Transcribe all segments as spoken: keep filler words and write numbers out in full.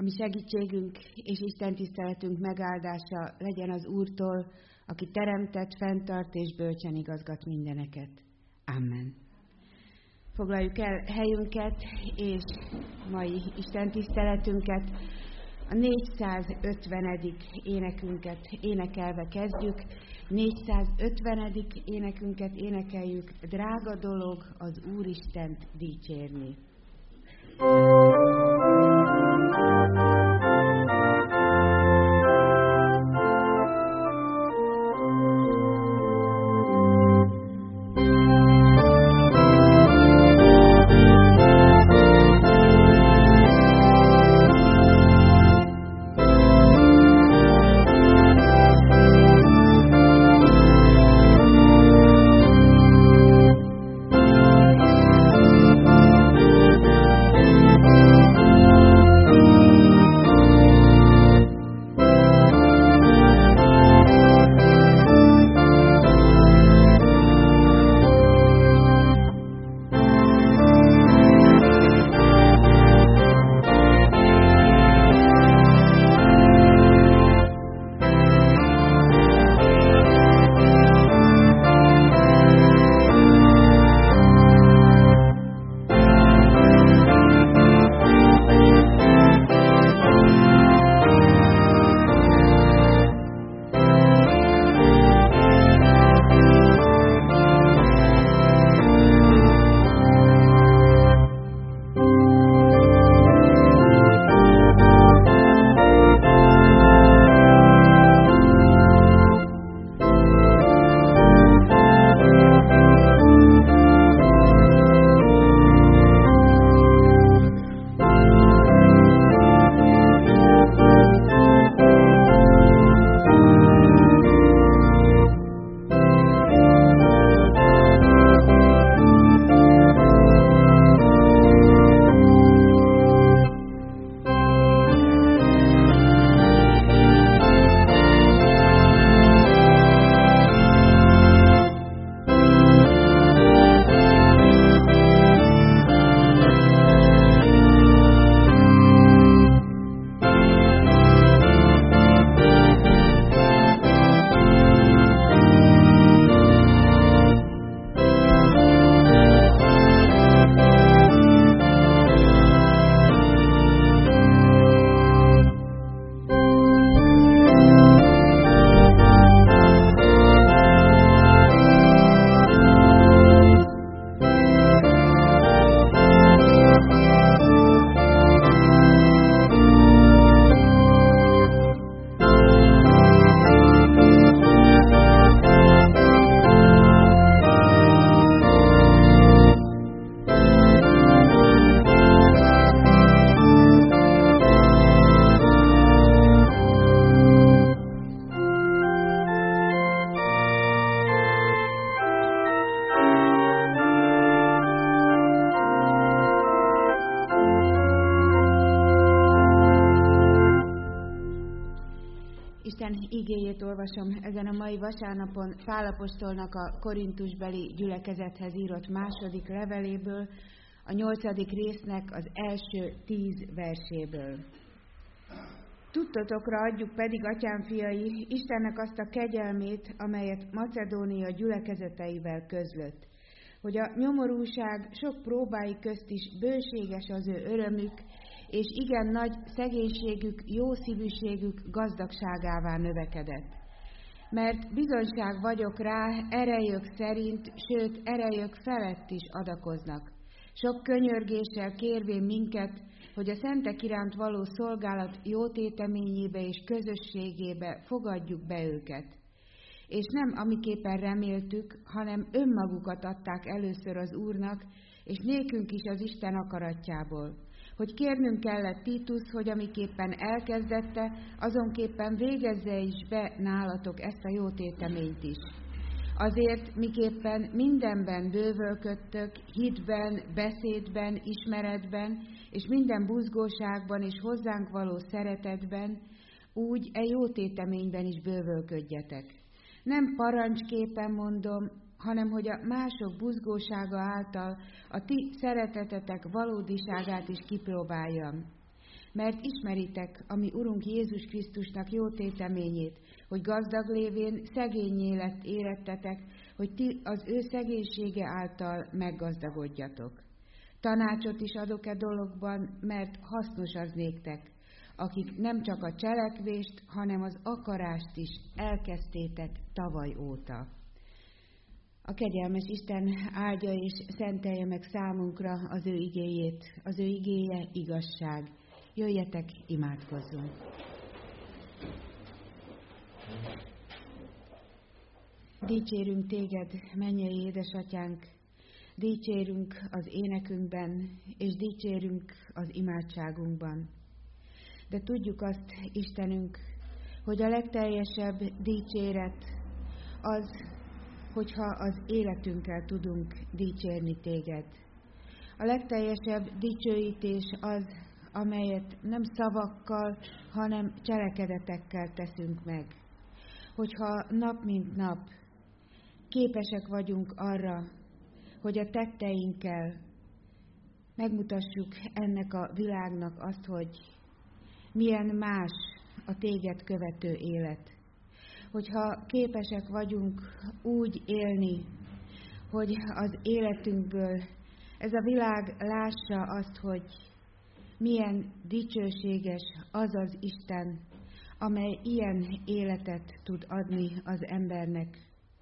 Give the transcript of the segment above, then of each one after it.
mi segítségünk és Isten tiszteletünk megáldása legyen az Úrtól, aki teremtett, fenntart és bölcsen igazgat mindeneket. Amen. Foglaljuk el helyünket és mai Isten tiszteletünket. A négyszázötvenedik énekünket énekelve kezdjük. négyszázötvenedik énekünket énekeljük. Drága dolog az Úristent dicsérni. Igéjét olvasom ezen a mai vasárnapon Pál apostolnak a korintusbeli gyülekezethez írott második leveléből, a nyolcadik résznek az első tíz verséből. Tudtotokra adjuk pedig, atyám fiai, Istennek azt a kegyelmét, amelyet Macedónia gyülekezeteivel közlött, hogy a nyomorúság sok próbái közt is bőséges az ő örömük, és igen nagy szegénységük, jószívűségük gazdagságává növekedett. Mert bizonyság vagyok rá, erejük szerint, sőt erejük felett is adakoznak. Sok könyörgéssel kérvén minket, hogy a szentek iránt való szolgálat jótéteményébe és közösségébe fogadjuk be őket. És nem amiképpen reméltük, hanem önmagukat adták először az Úrnak, és nékünk is az Isten akaratjából. Hogy kérnünk kellett Titus, hogy amiképpen elkezdette, azonképpen végezze is be nálatok ezt a jó téteményt is. Azért, miképpen mindenben bővölködtök, hitben, beszédben, ismeretben, és minden buzgóságban és hozzánk való szeretetben, úgy e jó téteményben is bővölködjetek. Nem parancsképpen mondom, hanem hogy a mások buzgósága által a ti szeretetetek valódiságát is kipróbáljam. mert ismeritek a mi Urunk Jézus Krisztusnak jó téteményét, hogy gazdag lévén szegényé lett érettetek, hogy ti az ő szegénysége által meggazdagodjatok. Tanácsot is adok e dologban, mert hasznos az néktek, akik nem csak a cselekvést, hanem az akarást is elkezdtétek tavaly óta. A kegyelmes Isten áldja és szentelje meg számunkra az ő igéjét, az ő igéje igazság. Jöjjetek, imádkozzunk! Dicsérünk téged, mennyei édesatyánk, dicsérünk az énekünkben, és dicsérünk az imádságunkban. De tudjuk azt, Istenünk, hogy a legteljesebb dicséret az, hogyha az életünkkel tudunk dicsérni téged. A legteljesebb dicsőítés az, amelyet nem szavakkal, hanem cselekedetekkel teszünk meg. Hogyha nap mint nap képesek vagyunk arra, hogy a tetteinkkel megmutassuk ennek a világnak azt, hogy milyen más a téged követő élet. Hogyha képesek vagyunk úgy élni, hogy az életünkből ez a világ lássa azt, hogy milyen dicsőséges az az Isten, amely ilyen életet tud adni az embernek,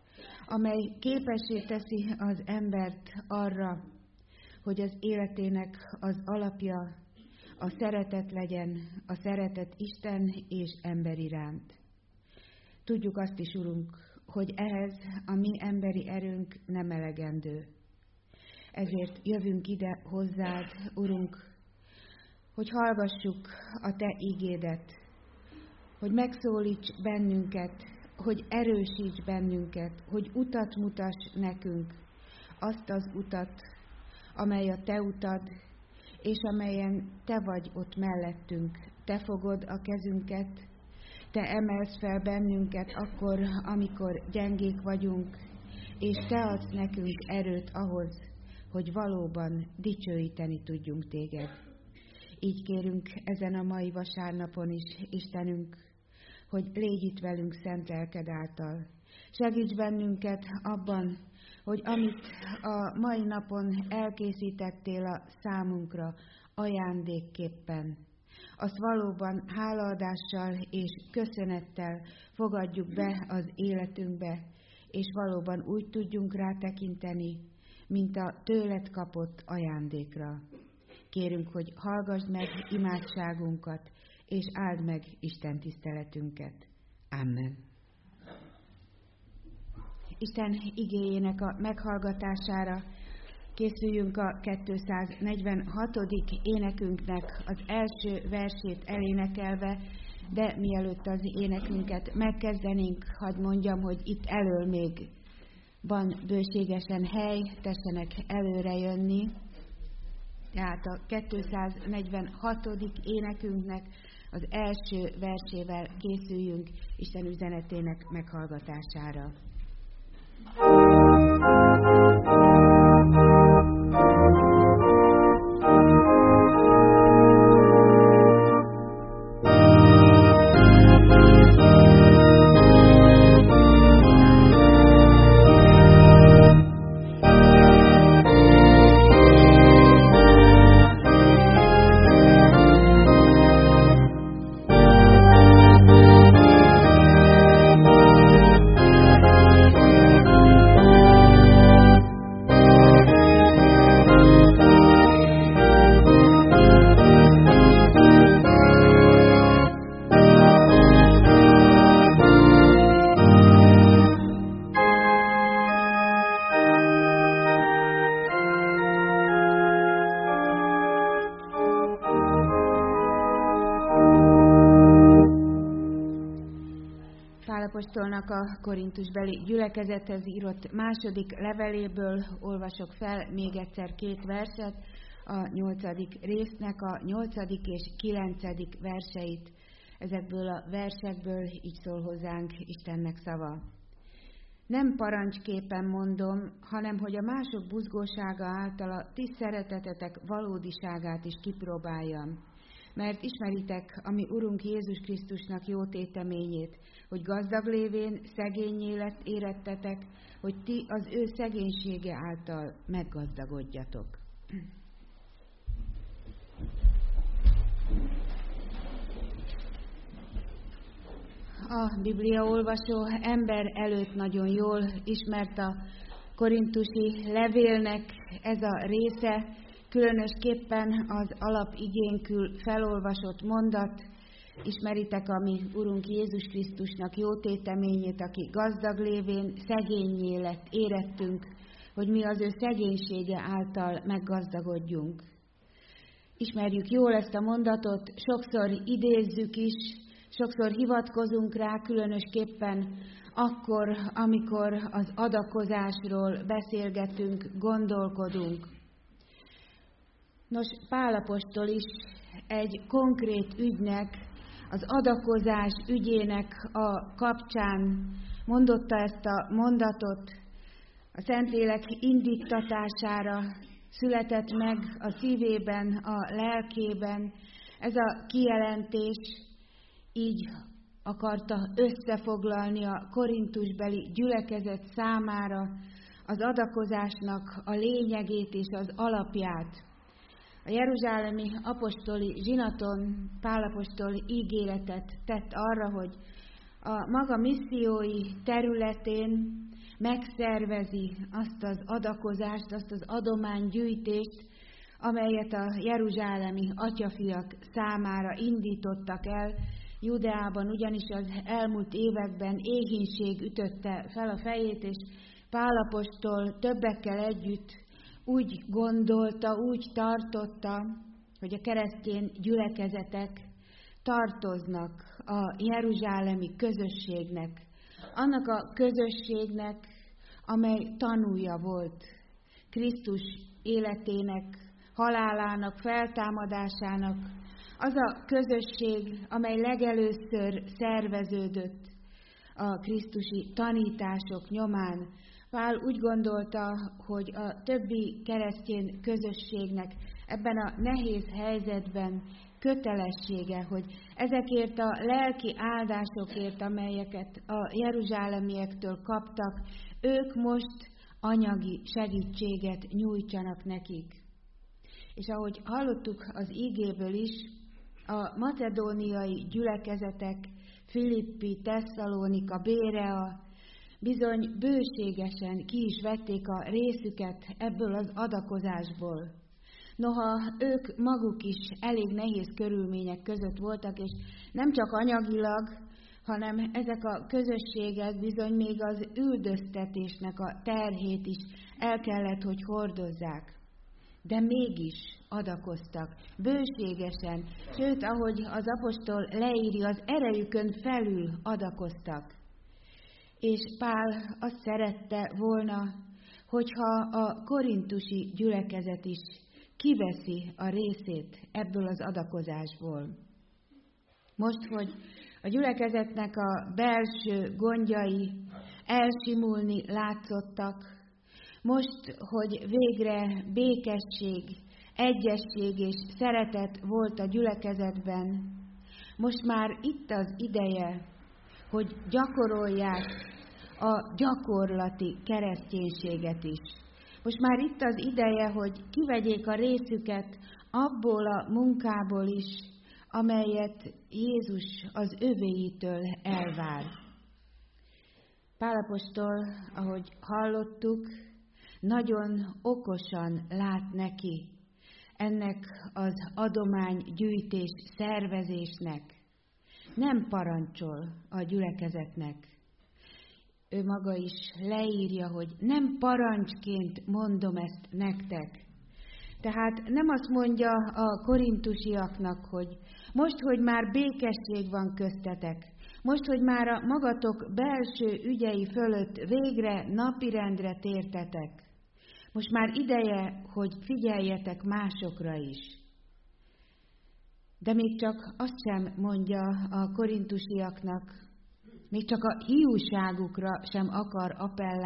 amely képessé teszi az embert arra, hogy az életének az alapja a szeretet legyen, a szeretet Isten és ember iránt. Tudjuk azt is, Urunk, hogy ehhez a mi emberi erőnk nem elegendő. Ezért jövünk ide hozzád, Urunk, hogy hallgassuk a Te igédet, hogy megszólíts bennünket, hogy erősíts bennünket, hogy utat mutass nekünk, azt az utat, amely a Te utad, és amelyen Te vagy ott mellettünk. Te fogod a kezünket, Te emelsz fel bennünket akkor, amikor gyengék vagyunk, és Te adsz nekünk erőt ahhoz, hogy valóban dicsőíteni tudjunk Téged. Így kérünk ezen a mai vasárnapon is, Istenünk, hogy légy itt velünk szent lelked által. Segíts bennünket abban, hogy amit a mai napon elkészítettél a számunkra ajándékképpen, azt valóban hálaadással és köszönettel fogadjuk be az életünkbe, és valóban úgy tudjunk rá tekinteni, mint a tőled kapott ajándékra. Kérünk, hogy hallgassd meg imádságunkat, és áld meg Isten tiszteletünket. Amen. Isten igéjének a meghallgatására készüljünk a kétszáznegyvenhatodik énekünknek az első versét elénekelve, de mielőtt az énekünket megkezdenénk, hadd mondjam, hogy itt elől még van bőségesen hely, tessenek előre jönni. Tehát a kétszáznegyvenhatodik énekünknek az első versével készüljünk Isten üzenetének meghallgatására. Apostolnak a korintusbeli gyülekezethez írott második leveléből olvasok fel még egyszer két verset, a nyolcadik résznek a nyolcadik és kilencedik verseit. Ezekből a versekből így szól hozzánk Istennek szava. Nem parancsképpen mondom, hanem hogy a mások buzgósága által a ti szeretetetek valódiságát is kipróbáljam. mert ismeritek a mi Urunk Jézus Krisztusnak jó téteményét, hogy gazdag lévén szegényé lett érettetek, hogy ti az ő szegénysége által meggazdagodjatok. A bibliaolvasó ember előtt nagyon jól ismert a korintusi levélnek ez a része, különösképpen az alapigénkül felolvasott mondat. Ismeritek a mi Urunk Jézus Krisztusnak jó téteményét, aki gazdag lévén szegényé lett érettünk, hogy mi az ő szegénysége által meggazdagodjunk. Ismerjük jól ezt a mondatot, sokszor idézzük is, sokszor hivatkozunk rá, különösképpen akkor, amikor az adakozásról beszélgetünk, gondolkodunk. Nos, Pál apostol is egy konkrét ügynek, az adakozás ügyének a kapcsán mondotta ezt a mondatot, a Szentlélek indítatására született meg a szívében, a lelkében. Ez a kijelentés így akarta összefoglalni a korintusbeli gyülekezet számára az adakozásnak a lényegét és az alapját. A jeruzsálemi apostoli zsinaton Pál apostol ígéretet tett arra, hogy a maga missziói területén megszervezi azt az adakozást, azt az adománygyűjtést, amelyet a jeruzsálemi atyafiak számára indítottak el. Judeában ugyanis az elmúlt években éhínség ütötte fel a fejét, és Pál apostol többekkel együtt úgy gondolta, úgy tartotta, hogy a keresztény gyülekezetek tartoznak a jeruzsálemi közösségnek, annak a közösségnek, amely tanúja volt Krisztus életének, halálának, feltámadásának, az a közösség, amely legelőször szerveződött a krisztusi tanítások nyomán. Pál úgy gondolta, hogy a többi keresztény közösségnek ebben a nehéz helyzetben kötelessége, hogy ezekért a lelki áldásokért, amelyeket a jeruzsálemiektől kaptak, ők most anyagi segítséget nyújtsanak nekik. És ahogy hallottuk az ígéből is, a macedóniai gyülekezetek, Filippi, Tesszalonika, Bérea bizony bőségesen ki is vették a részüket ebből az adakozásból. Noha ők maguk is elég nehéz körülmények között voltak, és nem csak anyagilag, hanem ezek a közösségek bizony még az üldöztetésnek a terhét is el kellett, hogy hordozzák. De mégis adakoztak, bőségesen, sőt, ahogy az apostol leírja, az erejükön felül adakoztak. És Pál azt szerette volna, hogyha a korintusi gyülekezet is kiveszi a részét ebből az adakozásból. Most, hogy a gyülekezetnek a belső gondjai elsimulni látszottak, most, hogy végre békesség, egyesség és szeretet volt a gyülekezetben, most már itt az ideje, hogy gyakorolják a gyakorlati kereszténységet is. Most már itt az ideje, hogy kivegyék a részüket abból a munkából is, amelyet Jézus az övéitől elvár. Pál apostol, ahogy hallottuk, nagyon okosan lát neki ennek az adománygyűjtés szervezésnek. Nem parancsol a gyülekezetnek. Ő maga is leírja, hogy nem parancsként mondom ezt nektek. Tehát nem azt mondja a korintusiaknak, hogy most, hogy már békesség van köztetek, most, hogy már a magatok belső ügyei fölött végre napirendre tértetek, most már ideje, hogy figyeljetek másokra is. De még csak azt sem mondja a korintusiaknak, még csak a hiúságukra sem akar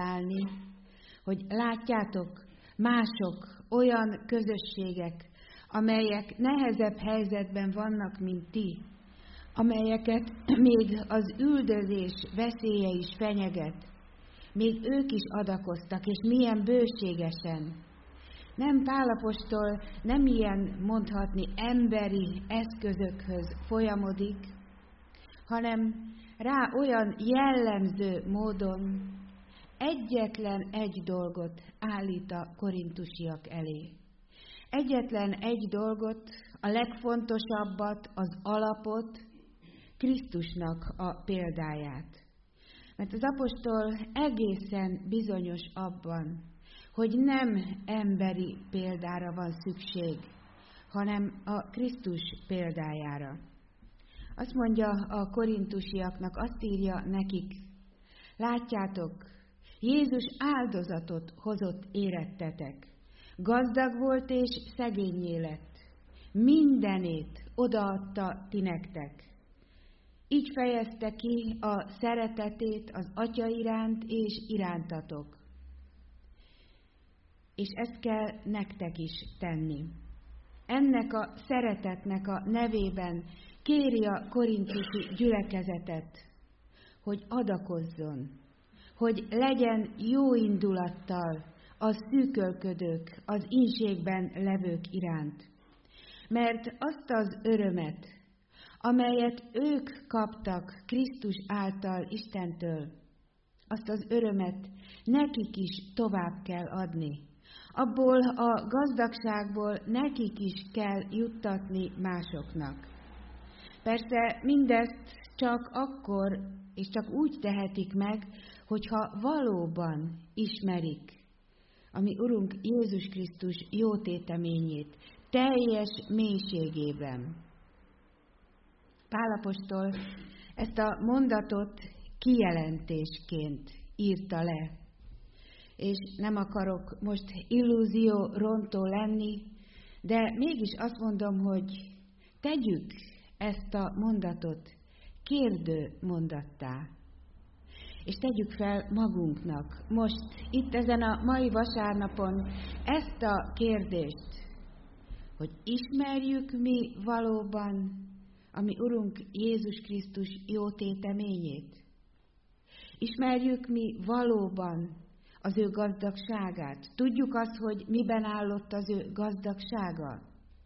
appellálni, hogy látjátok, mások olyan közösségek, amelyek nehezebb helyzetben vannak, mint ti, amelyeket még az üldözés veszélye is fenyeget, még ők is adakoztak, és milyen bőségesen. Nem Pál apostol nem ilyen mondhatni emberi eszközökhöz folyamodik, hanem rá olyan jellemző módon egyetlen egy dolgot állít a korintusiak elé. Egyetlen egy dolgot, a legfontosabbat, az alapot, Krisztusnak a példáját. Mert az apostol egészen bizonyos abban, hogy nem emberi példára van szükség, hanem a Krisztus példájára. Azt mondja a korintusiaknak, azt írja nekik, látjátok, Jézus áldozatot hozott érettetek, gazdag volt és szegénnyé lett, mindenét odaadta ti nektek. Így fejezte ki a szeretetét az Atya iránt és irántatok. És ezt kell nektek is tenni. Ennek a szeretetnek a nevében kéri a korintusi gyülekezetet, hogy adakozzon, hogy legyen jó indulattal a szűkölködők, az ínségben levők iránt. Mert azt az örömet, amelyet ők kaptak Krisztus által Istentől, azt az örömet nekik is tovább kell adni. Abból a gazdagságból nekik is kell juttatni másoknak. Persze mindezt csak akkor és csak úgy tehetik meg, hogyha valóban ismerik a mi Urunk Jézus Krisztus jó téteményét teljes mélységében. Pál apostol ezt a mondatot kijelentésként írta le, és nem akarok most illúzió rontó lenni, de mégis azt mondom, hogy tegyük ezt a mondatot kérdő mondattá, és tegyük fel magunknak most, itt ezen a mai vasárnapon ezt a kérdést, hogy ismerjük mi valóban a mi Urunk Jézus Krisztus jó téteményét? Ismerjük mi valóban az ő gazdagságát? Tudjuk azt, hogy miben állott az ő gazdagsága?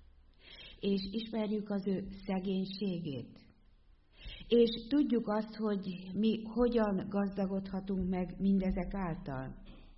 És ismerjük az ő szegénységét? És tudjuk azt, hogy mi hogyan gazdagodhatunk meg mindezek által?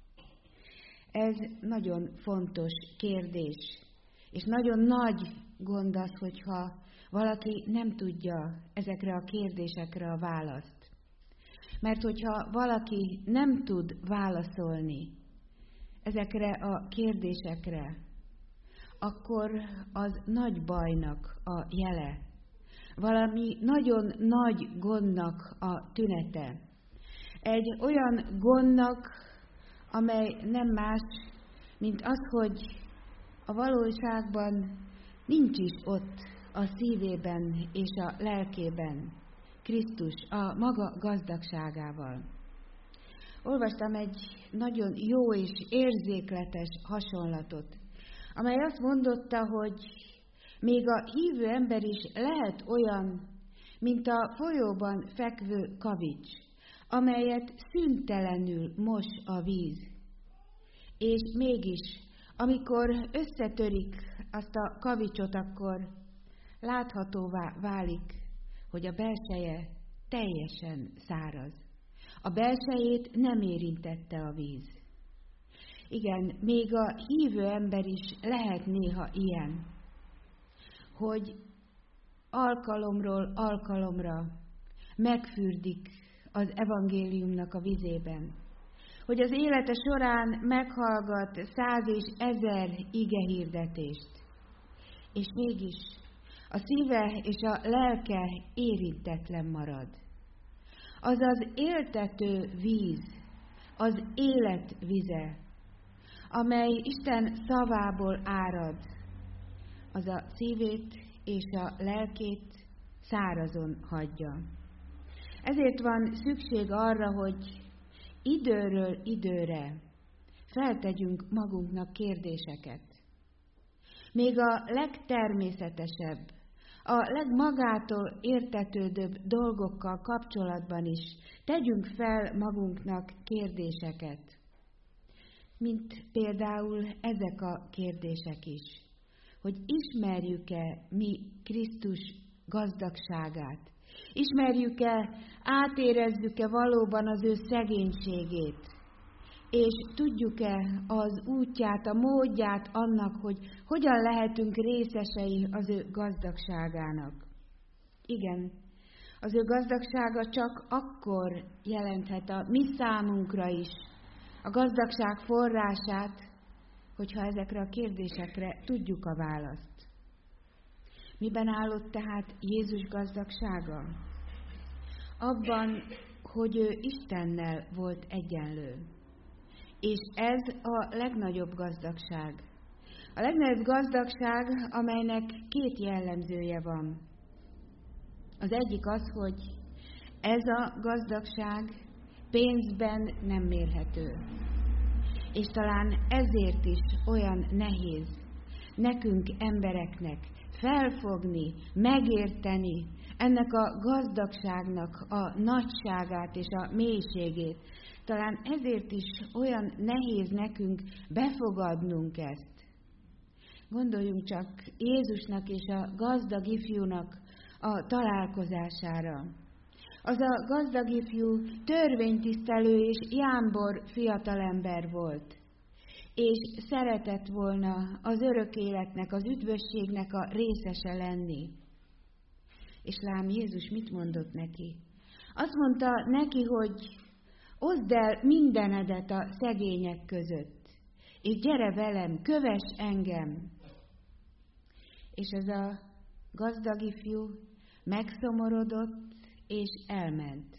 Ez nagyon fontos kérdés, és nagyon nagy gond az, hogyha valaki nem tudja ezekre a kérdésekre a választ. Mert hogyha valaki nem tud válaszolni ezekre a kérdésekre, akkor az nagy bajnak a jele, valami nagyon nagy gondnak a tünete. Egy olyan gondnak, amely nem más, mint az, hogy a valóságban nincs is ott a szívében és a lelkében Krisztus a maga gazdagságával. Olvastam egy nagyon jó és érzékletes hasonlatot, amely azt mondotta, hogy még a hívő ember is lehet olyan, mint a folyóban fekvő kavics, amelyet szüntelenül mos a víz. És mégis, amikor összetörik azt a kavicsot, akkor láthatóvá válik, hogy a belseje teljesen száraz. A belsejét nem érintette a víz. Igen, még a hívő ember is lehet néha ilyen, hogy alkalomról alkalomra megfürdik az evangéliumnak a vizében, hogy az élete során meghallgat száz és ezer igehirdetést, és mégis a szíve és a lelke érintetlen marad. Az az éltető víz, az élet vize, amely Isten szavából árad, az a szívét és a lelkét szárazon hagyja. Ezért van szükség arra, hogy időről időre feltegyünk magunknak kérdéseket. még a legtermészetesebb, a legmagától értetődőbb dolgokkal kapcsolatban is tegyünk fel magunknak kérdéseket. Mint például ezek a kérdések is, hogy ismerjük-e mi Krisztus gazdagságát, ismerjük-e, átérezzük-e valóban az ő szegénységét, és tudjuk-e az útját, a módját annak, hogy hogyan lehetünk részesei az ő gazdagságának. Igen, az ő gazdagsága csak akkor jelenthet a mi számunkra is a gazdagság forrását, hogyha ezekre a kérdésekre tudjuk a választ. Miben állott tehát Jézus gazdagsága? Abban, hogy ő Istennel volt egyenlő. És ez a legnagyobb gazdagság. A legnagyobb gazdagság, amelynek két jellemzője van. Az egyik az, hogy ez a gazdagság pénzben nem mérhető. És talán ezért is olyan nehéz nekünk embereknek felfogni, megérteni ennek a gazdagságnak a nagyságát és a mélységét. Talán ezért is olyan nehéz nekünk befogadnunk ezt. Gondoljunk csak Jézusnak és a gazdag ifjúnak a találkozására. Az a gazdag ifjú törvénytisztelő és jámbor fiatalember volt, és szeretett volna az örök életnek, az üdvösségnek a részese lenni. És lám Jézus mit mondott neki? Azt mondta neki, hogy oszd el mindenedet a szegények között, és gyere velem, kövess engem. És ez a gazdag ifjú megszomorodott, és elment.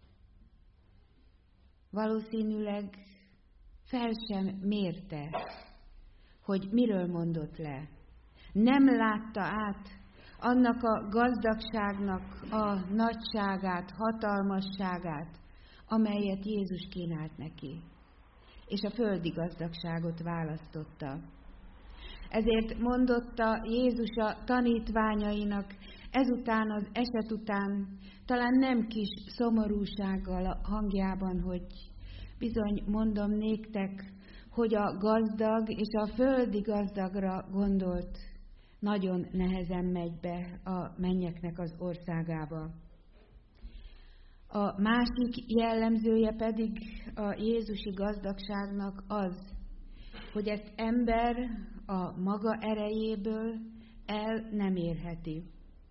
Valószínűleg fel sem mérte, hogy miről mondott le. Nem látta át annak a gazdagságnak a nagyságát, hatalmasságát, amelyet Jézus kínált neki, és a földi gazdagságot választotta. Ezért mondotta Jézus a tanítványainak ezután az eset után, talán nem kis szomorúsággal a hangjában, hogy bizony mondom néktek, hogy a gazdag és a földi gazdagra gondolt nagyon nehezen megy be a mennyeknek az országába. A másik jellemzője pedig a jézusi gazdagságnak az, hogy ezt ember a maga erejéből el nem érheti.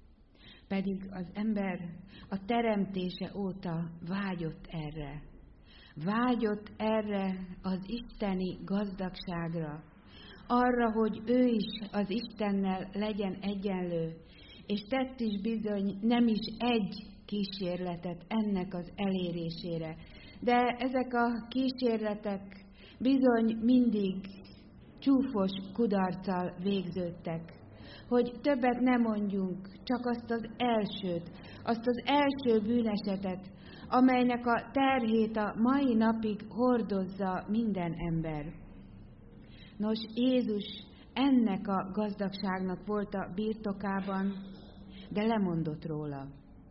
Pedig az ember a teremtése óta vágyott erre. Vágyott erre az isteni gazdagságra, arra, hogy ő is az Istennel legyen egyenlő, és tett is bizony nem is egy kísérletet ennek az elérésére. De ezek a kísérletek bizony mindig csúfos kudarccal végződtek. Hogy többet nem mondjunk, csak azt az elsőt, azt az első bűnesetet, amelynek a terhét a mai napig hordozza minden ember. Nos, Jézus ennek a gazdagságnak volt a birtokában, de lemondott róla.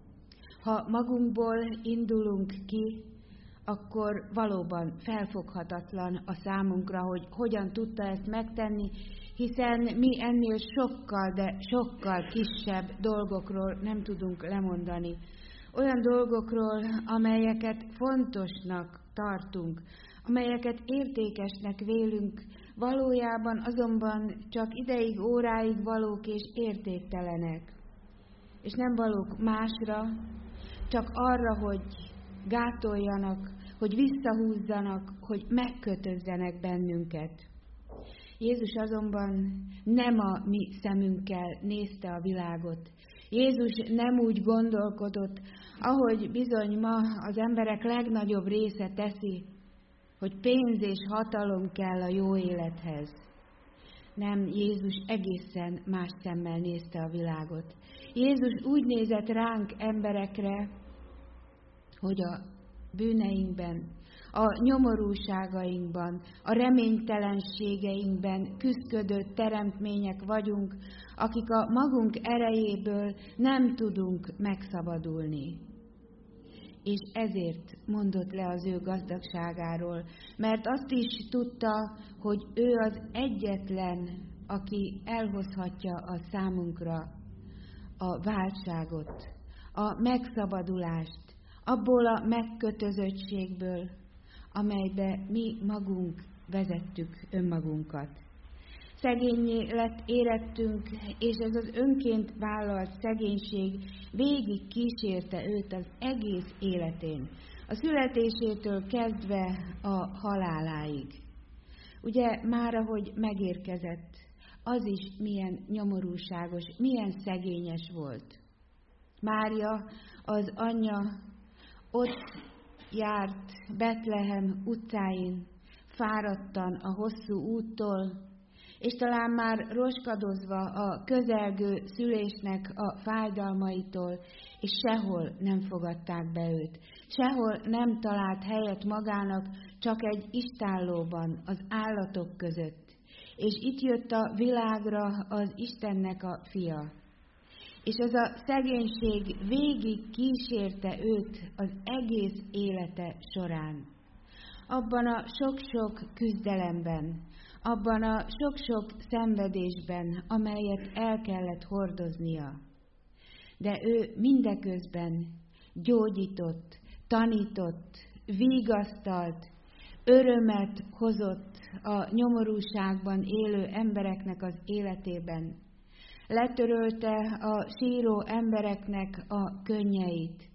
Ha magunkból indulunk ki, akkor valóban felfoghatatlan a számunkra, hogy hogyan tudta ezt megtenni, hiszen mi ennél sokkal, de sokkal kisebb dolgokról nem tudunk lemondani. Olyan dolgokról, amelyeket fontosnak tartunk, amelyeket értékesnek vélünk, valójában azonban csak ideig, óráig valók és értéktelenek. És nem valók másra, csak arra, hogy gátoljanak, hogy visszahúzzanak, hogy megkötözzenek bennünket. Jézus azonban nem a mi szemünkkel nézte a világot. Jézus nem úgy gondolkodott, ahogy bizony ma az emberek legnagyobb része teszi, hogy pénz és hatalom kell a jó élethez. Nem, Jézus egészen más szemmel nézte a világot. Jézus úgy nézett ránk emberekre, hogy a bűneinkben, a nyomorúságainkban, a reménytelenségeinkben küszködő teremtmények vagyunk, akik a magunk erejéből nem tudunk megszabadulni. És ezért mondott le az ő gazdagságáról, mert azt is tudta, hogy ő az egyetlen, aki elhozhatja a számunkra a váltságot, a megszabadulást, abból a megkötözöttségből, amelybe mi magunk vezettük önmagunkat. Szegénnyé lett érettünk, és ez az önként vállalt szegénység végig kísérte őt az egész életén, a születésétől kezdve a haláláig. Ugye már ahogy megérkezett, az is milyen nyomorúságos, milyen szegényes volt. Mária, az anyja, ott járt Betlehem utcáin, fáradtan a hosszú úttól, és talán már roskadozva a közelgő szülésnek a fájdalmaitól, és sehol nem fogadták be őt. Sehol nem talált helyet magának, csak egy istállóban, az állatok között. És itt jött a világra az Istennek a fia. És ez a szegénység végig kísérte őt az egész élete során. Abban a sok-sok küzdelemben, abban a sok-sok szenvedésben, amelyet el kellett hordoznia. De ő mindeközben gyógyított, tanított, vigasztalt, örömet hozott a nyomorúságban élő embereknek az életében. Letörölte a síró embereknek a könnyeit.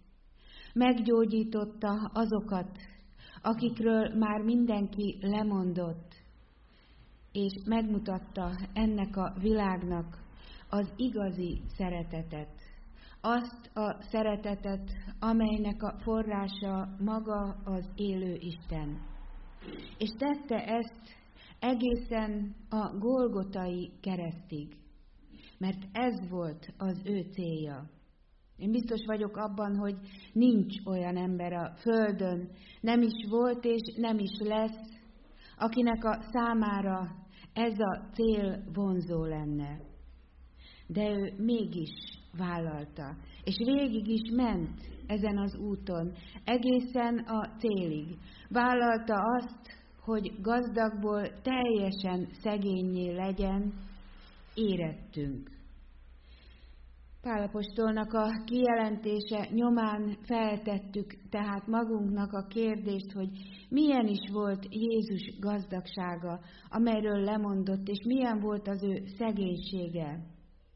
Meggyógyította azokat, akikről már mindenki lemondott, és megmutatta ennek a világnak az igazi szeretetet. Azt a szeretetet, amelynek a forrása maga az élő Isten. És tette ezt egészen a Golgotai keresztig, mert ez volt az ő célja. Én biztos vagyok abban, hogy nincs olyan ember a földön, nem is volt és nem is lesz, akinek a számára ez a cél vonzó lenne. De ő mégis vállalta, és végig is ment ezen az úton, egészen a célig. Vállalta azt, hogy gazdagból teljesen szegénnyé legyen, érettünk. Pál apostolnak a kijelentése nyomán feltettük tehát magunknak a kérdést, hogy milyen is volt Jézus gazdagsága, amelyről lemondott, és milyen volt az ő szegénysége.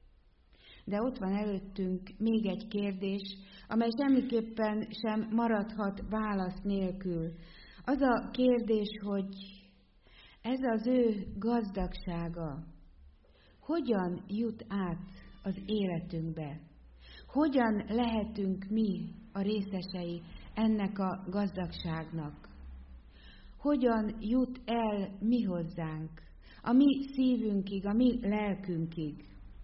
De ott van előttünk még egy kérdés, amely semmiképpen sem maradhat válasz nélkül. Az a kérdés, hogy ez az ő gazdagsága hogyan jut át az életünkbe? Hogyan lehetünk mi a részesei ennek a gazdagságnak? Hogyan jut el mi hozzánk, a mi szívünkig, a mi lelkünkig?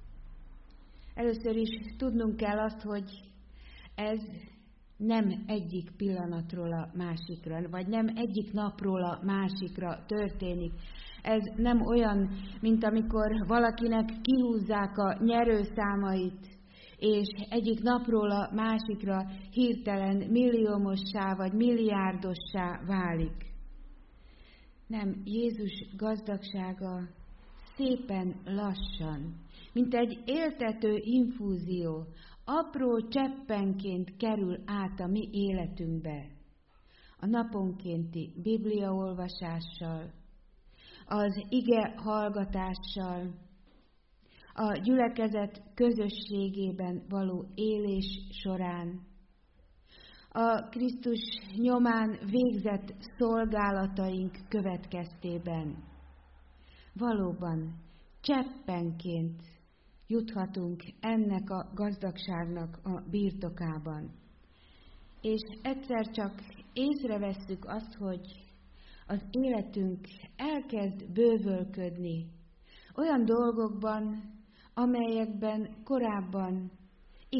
Először is tudnunk kell azt, hogy ez nem egyik pillanatról a másikra, vagy nem egyik napról a másikra történik. Ez nem olyan, mint amikor valakinek kihúzzák a nyerőszámait, és egyik napról a másikra hirtelen milliómossá vagy milliárdossá válik. Nem, Jézus gazdagsága szépen lassan, mint egy éltető infúzió, apró cseppenként kerül át a mi életünkbe. A naponkénti bibliaolvasással, az ige hallgatással, a gyülekezet közösségében való élés során, a Krisztus nyomán végzett szolgálataink következtében. Valóban cseppenként juthatunk ennek a gazdagságnak a birtokában. És egyszer csak észrevesszük azt, hogy az életünk elkezd bővölködni olyan dolgokban, amelyekben korábban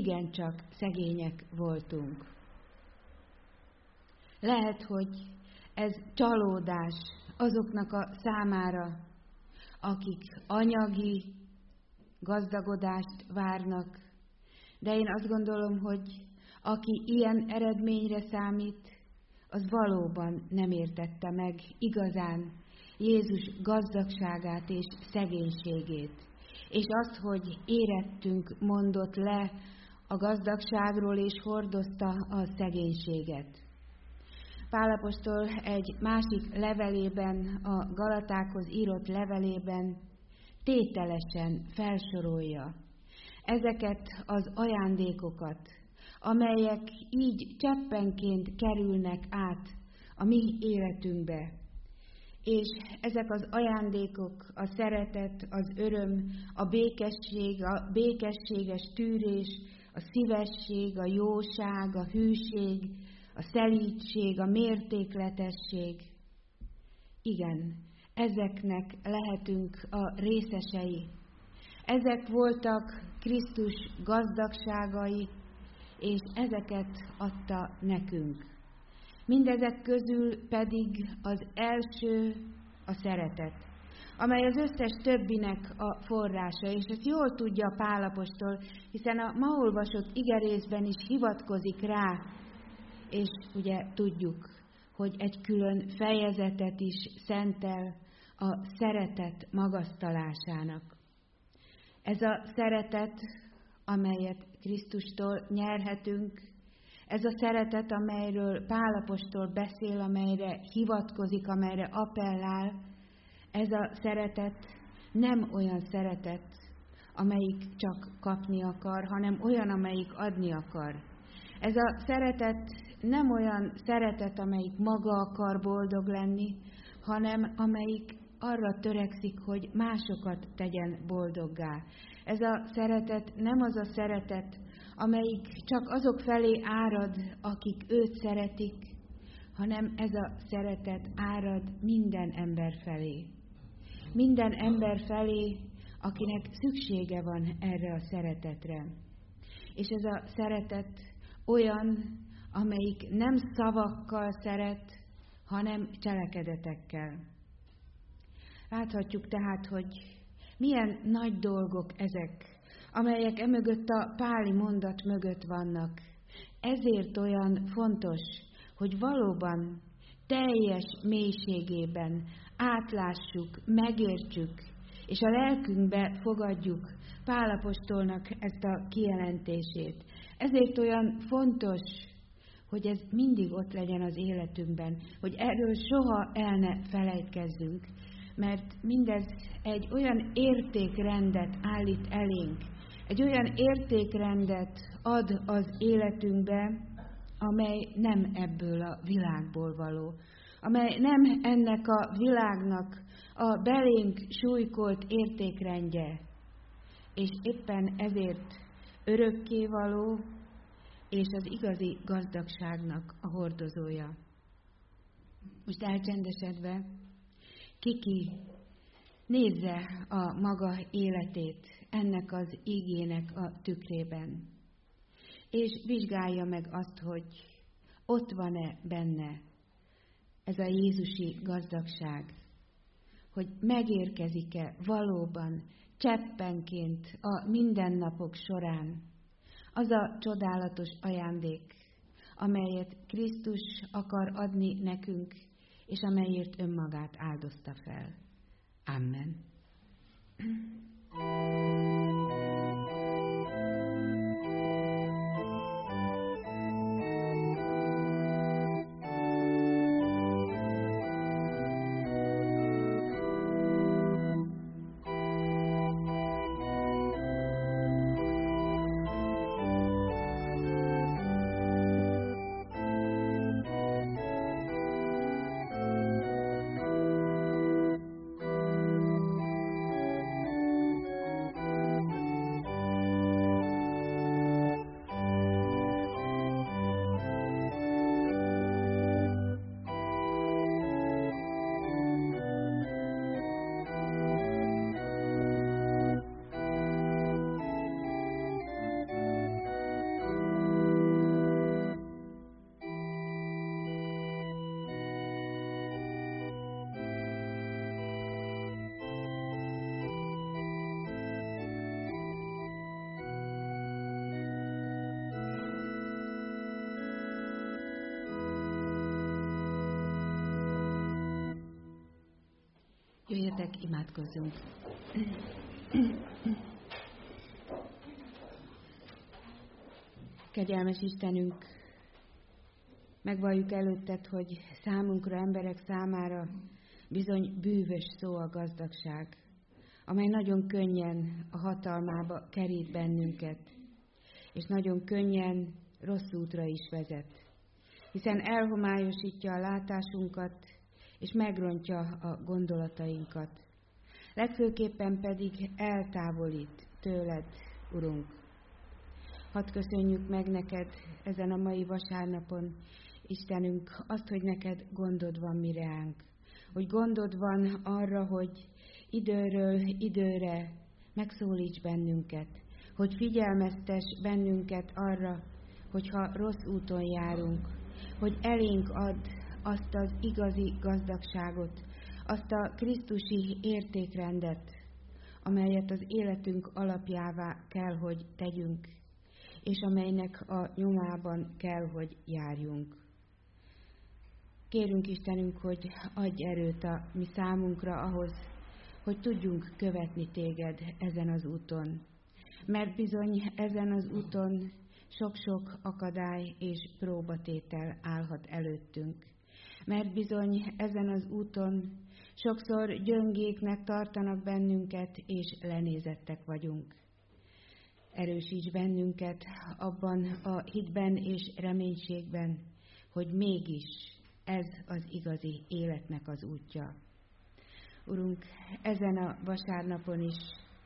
igencsak szegények voltunk. Lehet, hogy Ez csalódás azoknak a számára, akik anyagi gazdagodást várnak, de én azt gondolom, hogy aki ilyen eredményre számít, az valóban nem értette meg igazán Jézus gazdagságát és szegénységét, és azt, hogy érettünk mondott le a gazdagságról és hordozta a szegénységet. Pál apostol egy másik levelében, a Galatákhoz írott levelében tételesen felsorolja ezeket az ajándékokat, amelyek így cseppenként kerülnek át a mi életünkbe. És ezek az ajándékok, a szeretet, az öröm, a békesség, a békességes tűrés, a szívesség, a jóság, a hűség, a szelídség, a mértékletesség. Igen, ezeknek lehetünk a részesei. Ezek voltak Krisztus gazdagságai, és ezeket adta nekünk. Mindezek közül pedig az első a szeretet, amely az összes többinek a forrása, és ezt jól tudja Pál apostol, hiszen a ma olvasott igerészben is hivatkozik rá, és ugye tudjuk, hogy egy külön fejezetet is szentel a szeretet magasztalásának. Ez a szeretet, amelyet Krisztustól nyerhetünk, ez a szeretet, amelyről Pál apostol beszél, amelyre hivatkozik, amelyre appellál, ez a szeretet nem olyan szeretet, amelyik csak kapni akar, hanem olyan, amelyik adni akar. Ez a szeretet nem olyan szeretet, amelyik maga akar boldog lenni, hanem amelyik arra törekszik, hogy másokat tegyen boldoggá. Ez a szeretet nem az a szeretet, amelyik csak azok felé árad, akik őt szeretik, hanem ez a szeretet árad minden ember felé. Minden ember felé, akinek szüksége van erre a szeretetre. És ez a szeretet olyan, amelyik nem szavakkal szeret, hanem cselekedetekkel. Láthatjuk tehát, hogy milyen nagy dolgok ezek, amelyek emögött a páli mondat mögött vannak. Ezért olyan fontos, hogy valóban teljes mélységében átlássuk, megértsük, és a lelkünkbe fogadjuk Pál apostolnak ezt a kijelentését. Ezért olyan fontos, hogy ez mindig ott legyen az életünkben, hogy erről soha el ne felejtkezzünk, mert mindez egy olyan értékrendet állít elénk, egy olyan értékrendet ad az életünkbe, amely nem ebből a világból való, amely nem ennek a világnak a belénk súlykolt értékrendje, és éppen ezért örökkévaló és az igazi gazdagságnak a hordozója. Most elcsendesedve, Kiki nézze a maga életét ennek az igének a tükrében, és vizsgálja meg azt, hogy ott van-e benne ez a jézusi gazdagság, hogy megérkezik-e valóban cseppenként a mindennapok során az a csodálatos ajándék, amelyet Krisztus akar adni nekünk, és amelyért önmagát áldozta fel. Amen. Jöjjetek, imádkozzunk! Kegyelmes Istenünk, megvalljuk előtted, hogy számunkra, emberek számára bizony bűvös szó a gazdagság, amely nagyon könnyen a hatalmába kerít bennünket, és nagyon könnyen rossz útra is vezet, hiszen elhomályosítja a látásunkat, és megrontja a gondolatainkat. Legfőképpen pedig eltávolít tőled, Urunk. Hadd köszönjük meg neked ezen a mai vasárnapon, Istenünk, azt, hogy neked gondod van mi ránk, hogy gondod van arra, hogy időről időre megszólíts bennünket, hogy figyelmeztess bennünket arra, hogyha rossz úton járunk, hogy elénk add azt az igazi gazdagságot, azt a krisztusi értékrendet, amelyet az életünk alapjává kell, hogy tegyünk, és amelynek a nyomában kell, hogy járjunk. Kérünk Istenünk, hogy adj erőt a mi számunkra ahhoz, hogy tudjunk követni téged ezen az úton. Mert bizony ezen az úton sok-sok akadály és próbatétel állhat előttünk. Mert bizony ezen az úton sokszor gyöngéknek tartanak bennünket, és lenézettek vagyunk. Erősíts bennünket abban a hitben és reménységben, hogy mégis ez az igazi életnek az útja. Urunk, ezen a vasárnapon is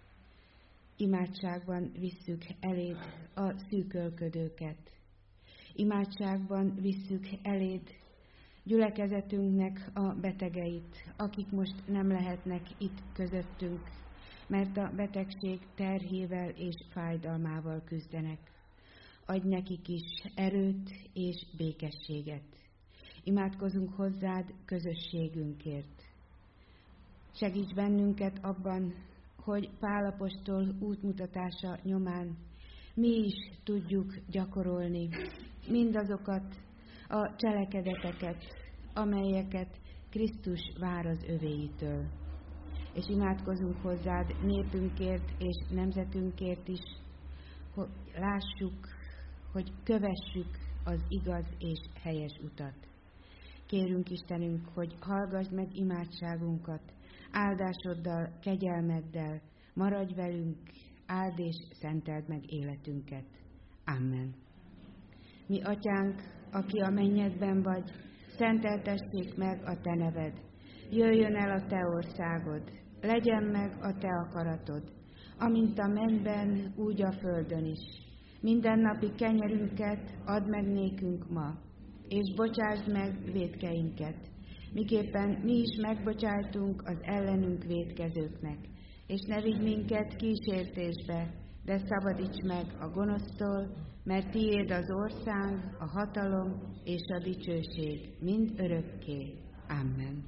imádságban visszük eléd a szűkölködőket. Imádságban visszük eléd gyülekezetünknek a betegeit, akik most nem lehetnek itt közöttünk, mert a betegség terhével és fájdalmával küzdenek. Adj nekik is erőt és békességet. Imádkozunk hozzád közösségünkért. Segíts bennünket abban, hogy Pál apostol útmutatása nyomán mi is tudjuk gyakorolni mindazokat a cselekedeteket, amelyeket Krisztus vár az övéitől. És imádkozunk hozzád népünkért és nemzetünkért is, hogy lássuk, hogy kövessük az igaz és helyes utat. Kérünk Istenünk, hogy hallgass meg imádságunkat, áldásoddal, kegyelmeddel, maradj velünk, áld és szenteld meg életünket. Amen. Mi atyánk, aki a mennyekben vagy, szenteltessék meg a te neved. Jöjjön el a te országod, legyen meg a te akaratod, amint a mennyben, úgy a földön is. Mindennapi kenyerünket add meg nékünk ma, és bocsásd meg vétkeinket, miképpen mi is megbocsájtunk az ellenünk vétkezőknek, és ne vigy minket kísértésbe, de szabadíts meg a gonosztól, mert tiéd az ország, a hatalom és a dicsőség mind örökké. Amen.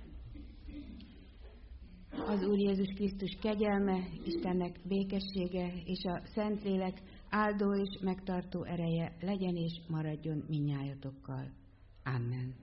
Az Úr Jézus Krisztus kegyelme, Istennek békessége és a Szentlélek áldó és megtartó ereje legyen és maradjon mindnyájatokkal. Amen.